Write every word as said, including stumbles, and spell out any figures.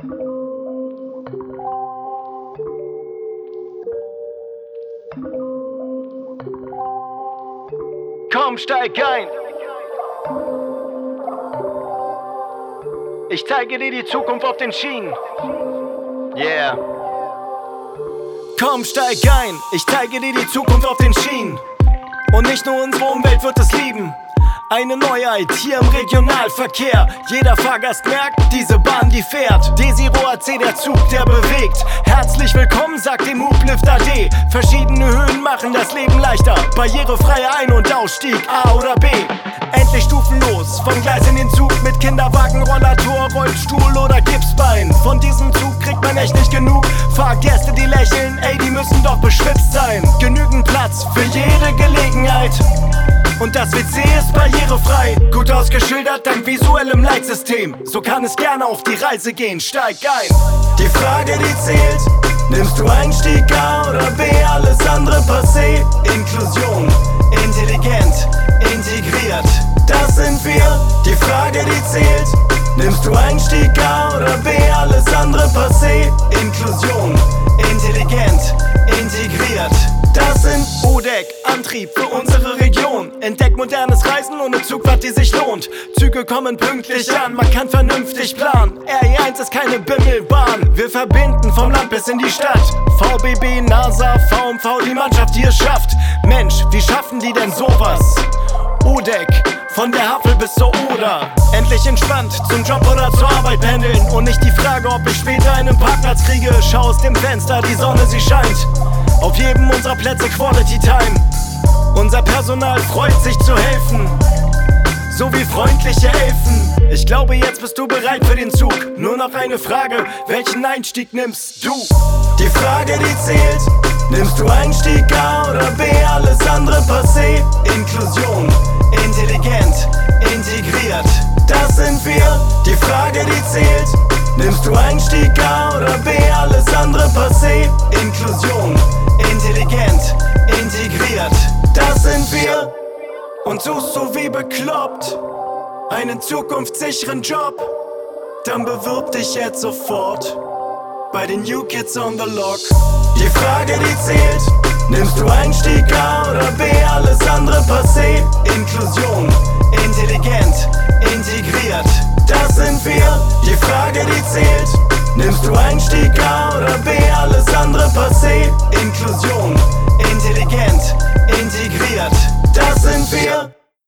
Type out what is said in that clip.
Komm, steig ein. Ich zeige dir die Zukunft auf den Schienen. Yeah. Komm, steig ein. Ich zeige dir die Zukunft auf den Schienen. Und nicht nur unsere Umwelt wird es lieben. Eine Neuheit hier im Regionalverkehr. Jeder Fahrgast merkt, diese Bahn, die fährt. Desiro A C, der Zug, der bewegt. Herzlich willkommen, sagt dem Hublift A D. Verschiedene Höhen machen das Leben leichter. Barrierefreier Ein- und Ausstieg, A oder B. Endlich stufenlos, vom Gleis in den Zug. Mit Kinderwagen, Rollator, Rollstuhl oder Gipsbein. Von diesem Zug kriegt man echt nicht genug. Fahrgäste, die lächeln, ey, die müssen doch beschwipst sein. Genügend Platz für jede Gelegenheit. Und das W C ist barrierefrei, gut ausgeschildert dank visuellem Leitsystem. So kann es gerne auf die Reise gehen, steig ein. Die Frage, die zählt, nimmst du Einstieg A oder B, alles andere passé. Inklusion, intelligent, integriert, das sind wir. Die Frage, die zählt, nimmst du Einstieg A oder B, alles andere passé. Inklusion, intelligent, integriert, das sind U D E C, Antrieb für unsere Region. Entdeckt modernes Reisen ohne Zugfahrt, die sich lohnt. Züge kommen pünktlich an, man kann vernünftig planen. R E eins ist keine Bimmelbahn. Wir verbinden vom Land bis in die Stadt. V B B, NASA, V M V, die Mannschaft, die es schafft. Mensch, wie schaffen die denn sowas? U D E C, von der Havel bis zur Oder. Endlich entspannt, zum Job oder zur Arbeit pendeln. Und nicht die Frage, ob ich später einen Parkplatz kriege. Schau aus dem Fenster, die Sonne, sie scheint. Auf jedem unserer Plätze Quality Time. Unser Personal freut sich zu helfen, so wie freundliche Elfen. Ich glaube, jetzt bist du bereit für den Zug. Nur noch eine Frage, welchen Einstieg nimmst du? Die Frage, die zählt, nimmst du Einstieg A oder B, alles andere passé. Inklusion, intelligent, integriert, das sind wir. Die Frage, die zählt, nimmst du Einstieg A oder B, alles andere passé. Inklusion, intelligent, integriert, das sind wir. Und suchst du wie bekloppt einen zukunftssicheren Job, dann bewirb dich jetzt sofort bei den New Kids on the Block. Die Frage, die zählt, nimmst du Einstieg A oder B, alles andere passé. Inklusion, intelligent, integriert, das sind wir. Die Frage, die zählt, nimmst du Einstieg A oder B, alles andere passé. Inklusion,